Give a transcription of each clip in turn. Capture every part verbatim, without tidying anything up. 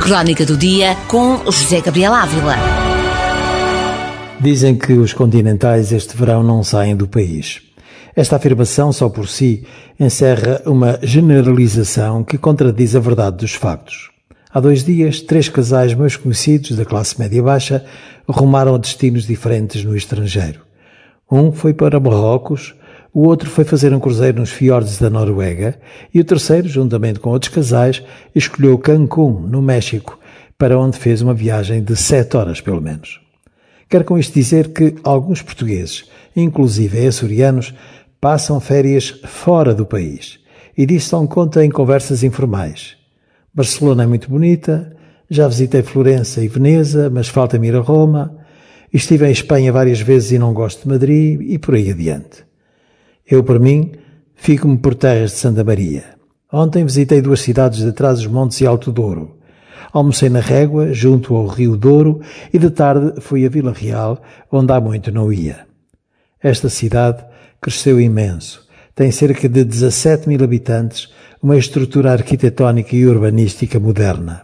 Crónica do Dia com José Gabriel Ávila. Dizem que os continentais este verão não saem do país. Esta afirmação, só por si, encerra uma generalização que contradiz a verdade dos factos. Há dois dias, três casais meus conhecidos da classe média-baixa rumaram a destinos diferentes no estrangeiro. Um foi para Marrocos, o outro foi fazer um cruzeiro nos fiordes da Noruega e o terceiro, juntamente com outros casais, escolheu Cancún, no México, para onde fez uma viagem de sete horas pelo menos. Quero com isto dizer que alguns portugueses, inclusive açorianos, passam férias fora do país e disso dão conta em conversas informais. Barcelona é muito bonita, já visitei Florença e Veneza, mas falta-me ir a Roma, estive em Espanha várias vezes e não gosto de Madrid e por aí adiante. Eu, por mim, fico-me por terras de Santa Maria. Ontem visitei duas cidades de Trás-os-Montes e Alto Douro. Almocei na Régua, junto ao Rio Douro, e de tarde fui a Vila Real, onde há muito não ia. Esta cidade cresceu imenso. Tem cerca de dezassete mil habitantes, uma estrutura arquitetónica e urbanística moderna.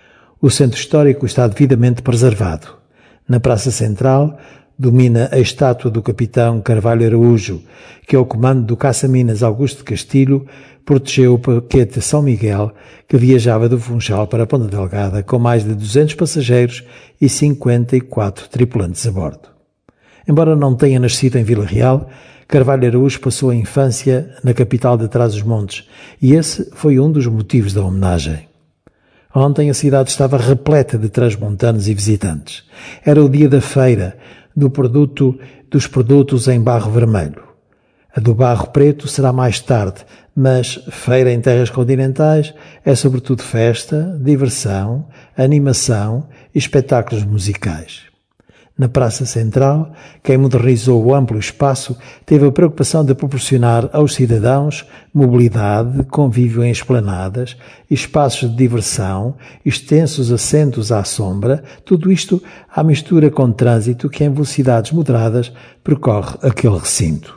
O centro histórico está devidamente preservado. Na Praça Central domina a estátua do capitão Carvalho Araújo, que ao comando do caça-minas Augusto de Castilho protegeu o paquete São Miguel que viajava do Funchal para Ponta Delgada com mais de duzentos passageiros e cinquenta e quatro tripulantes a bordo. Embora não tenha nascido em Vila Real, Carvalho Araújo passou a infância na capital de Trás-os-Montes e esse foi um dos motivos da homenagem. Ontem a cidade estava repleta de transmontanos e visitantes. Era o dia da feira do produto, dos produtos em barro vermelho. A do barro preto será mais tarde, mas feira em terras continentais é sobretudo festa, diversão, animação e espetáculos musicais. Na Praça Central, quem modernizou o amplo espaço teve a preocupação de proporcionar aos cidadãos mobilidade, convívio em esplanadas, espaços de diversão, extensos assentos à sombra, tudo isto à mistura com trânsito que em velocidades moderadas percorre aquele recinto.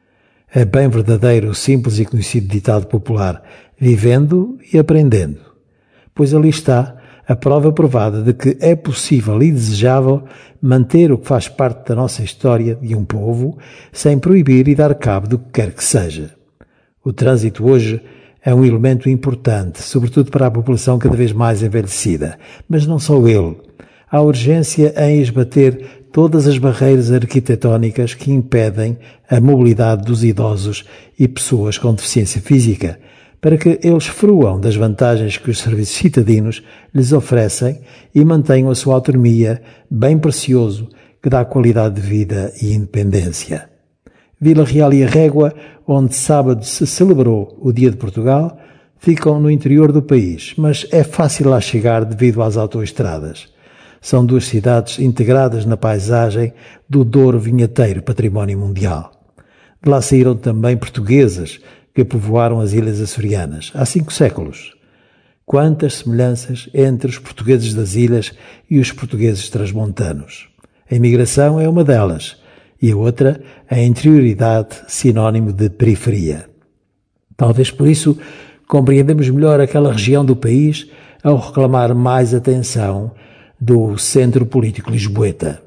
É bem verdadeiro o simples e conhecido ditado popular, vivendo e aprendendo. Pois ali está a prova provada de que é possível e desejável manter o que faz parte da nossa história de um povo sem proibir e dar cabo do que quer que seja. O trânsito hoje é um elemento importante, sobretudo para a população cada vez mais envelhecida, mas não só ele. Há urgência em esbater todas as barreiras arquitetónicas que impedem a mobilidade dos idosos e pessoas com deficiência física, para que eles fruam das vantagens que os serviços citadinos lhes oferecem e mantenham a sua autonomia, bem precioso, que dá qualidade de vida e independência. Vila Real e a Régua, onde sábado se celebrou o Dia de Portugal, ficam no interior do país, mas é fácil lá chegar devido às autoestradas. São duas cidades integradas na paisagem do Douro Vinheteiro, património mundial. De lá saíram também portuguesas, que povoaram as ilhas açorianas há cinco séculos. Quantas semelhanças entre os portugueses das ilhas e os portugueses transmontanos. A imigração é uma delas, e a outra, a interioridade, sinónimo de periferia. Talvez por isso compreendemos melhor aquela região do país ao reclamar mais atenção do centro político lisboeta.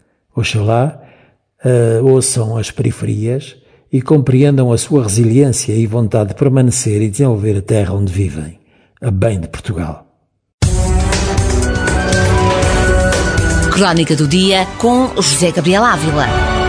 Oxalá uh, ouçam as periferias e compreendam a sua resiliência e vontade de permanecer e desenvolver a terra onde vivem, a bem de Portugal. Crónica do Dia com José Gabriel Ávila.